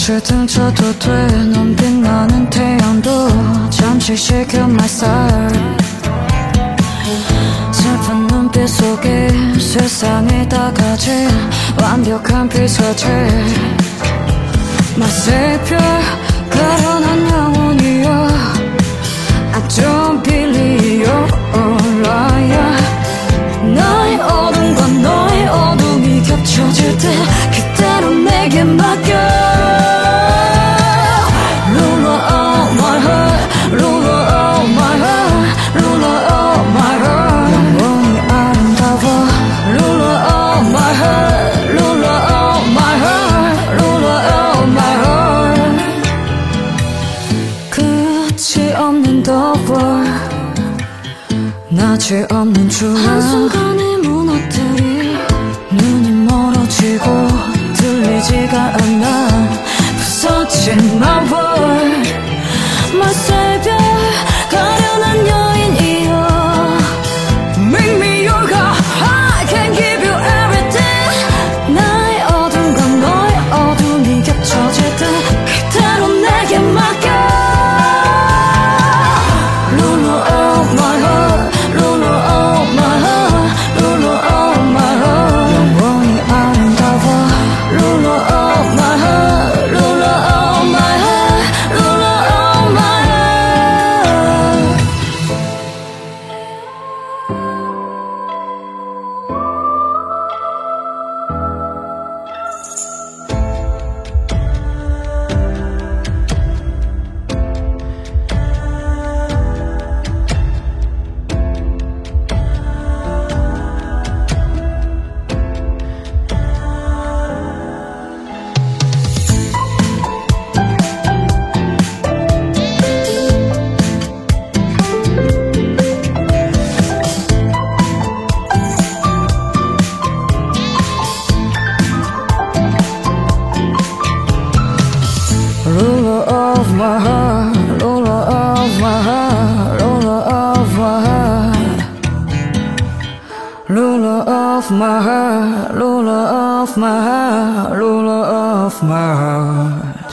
꽃을 등쳐도 돼. 넌 빛나는 태양도 잠시 식혀 my side. 슬픈 눈빛 속에 세상이 다 가진 완벽한 피서지. My savior, 가련한 영혼이여. I don't believe you're liar. 나의 어둠과 너의 어둠이 겹쳐질 때 그대로 내게 맡겨. Ruler of my heart, ruler of my heart, ruler of my heart. 영원히 아름다워. Ruler of my heart, ruler of my heart, ruler of my heart. 끝이 없는 the world, 낯이 없는 주름. 한순간에 무너뜨리 눈이 멀어지고 들리지가 않아 부서진 my world. My savior, 가련한 여인이여. Make me your God, I can give you everything. 나의 어둠과 너의 어둠이 겹쳐질 때 그대로 내게 맡겨. Ruler of my heart, ruler of my heart, ruler of my heart. 영원히 아름다워. Ruler of my heart, ruler of my heart, ruler of my heart. Ruler of my heart, ruler of my heart, ruler of my heart. Ruler of my heart, ruler of my heart, ruler of my heart.